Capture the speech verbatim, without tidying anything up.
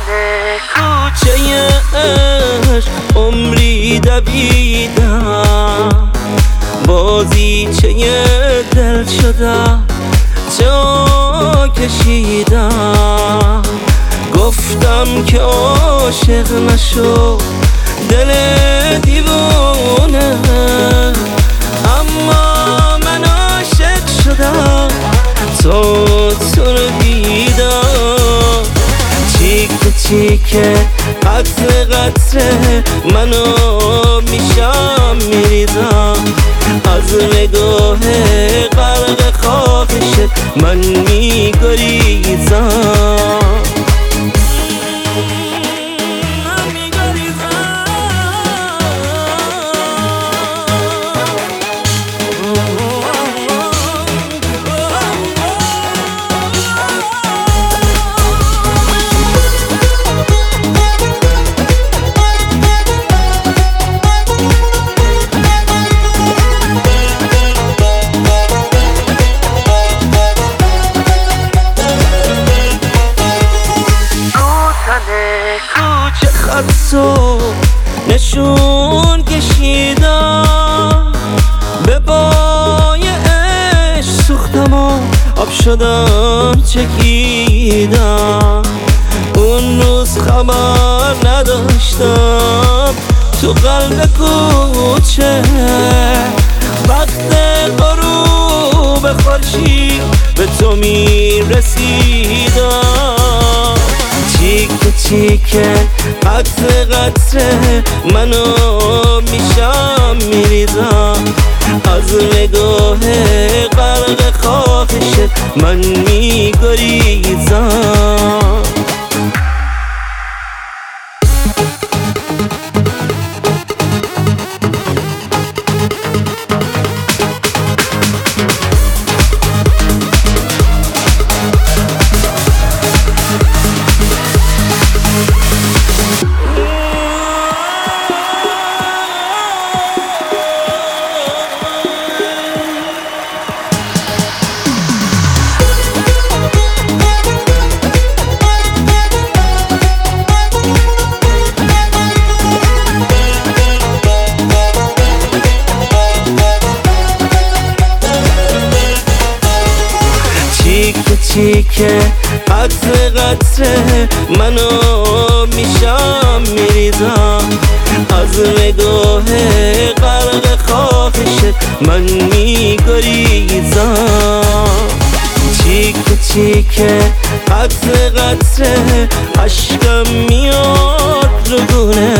کوچه عشق عمری دویدم، بازیچه دل شدم جا کشیدم. گفتم که عاشق نشو دل دیوونه، اما من عاشق شدم تو تو رو دیدم. چیک چیکه قطره قطره منو میشم میریزم، از نگاه غرق خواهشت من میگریزم. کوچه خطو نشون کشیدم، به پای عشق سوختم و آب شدم چکیدم. اون روز خبر نداشتم تو قلب کوچه، وقت غروب خورشید به تو میرسیدم. چیک چیکه قطره قطره منو میشم میریزم، از نگاه غرق خواهشت من میگریزم. چیکه قطره قطره منو میشم میریزم، از نگاه غرق خواهشت من میگریزم. چیک چیکه قطره قطره عشقم میاد رو گونه،